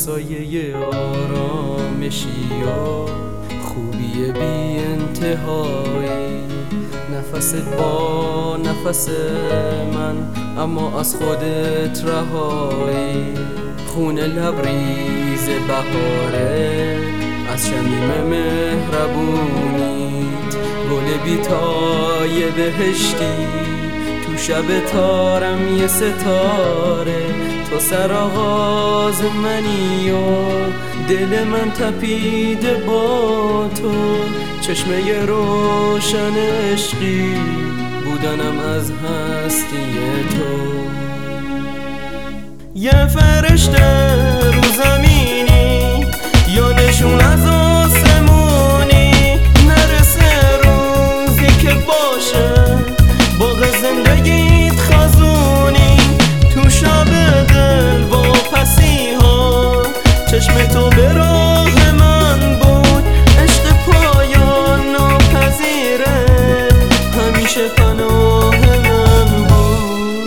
سایه آرامشی و خوبی بی انتهایی، نفست با نفس من اما از خودت رهایی. خون لبریز بهاره از شمیم مهربونیت، گل بیتای بهشتی تو شب تارم یه ستاره. تو سرآغاز منی و دل من تپیده با تو، چشمه روشن عشقی بودنم از هستی تو. یه فرشته رو زمینی یا نشون از آسمونی، نرسه روزی که باشه باغ زندگیت خزونی. تو شب دل واپسی ها چشم تو به راه من بود، عشق پایان ناپذیره همیشه پناه من بود.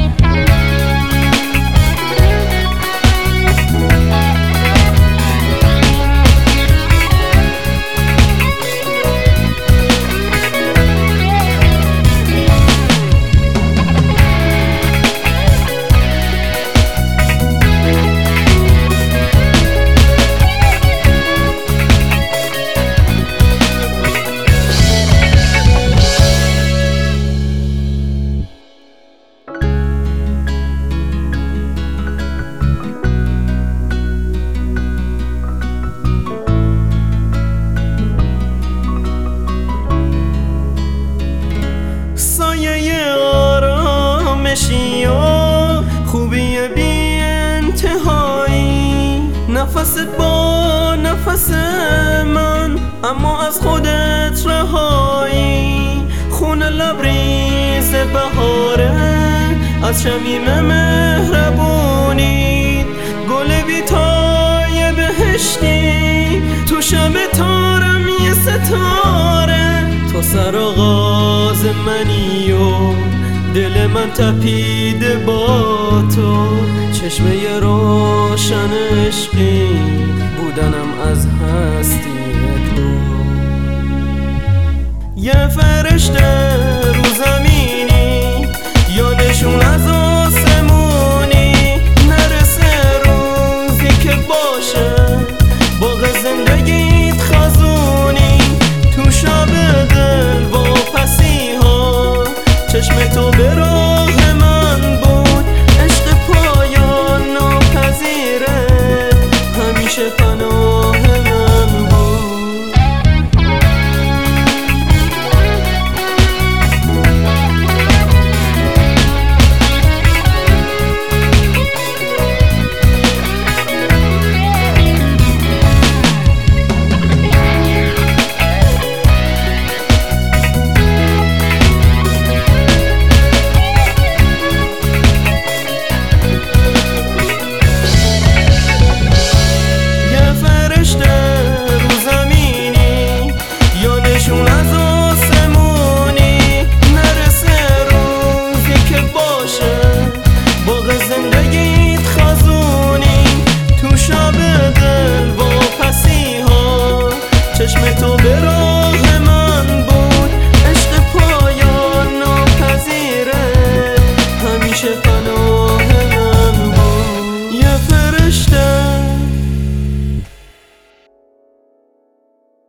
آرامشی و خوبی بی انتهایی، نفست با نفس من اما از خودت رهایی. خون لبریز بهاره از شمیم مهربونی، گل بیتای بهشتی تو شب تارم یه ستاره. تو سرآغاز منی و دل من تپیده با تو، چشمه روشن عشقی بودنم از هستی تو. یه فرشته رو زمینی یا نشون از آسمونی، نرسه روزی که باشه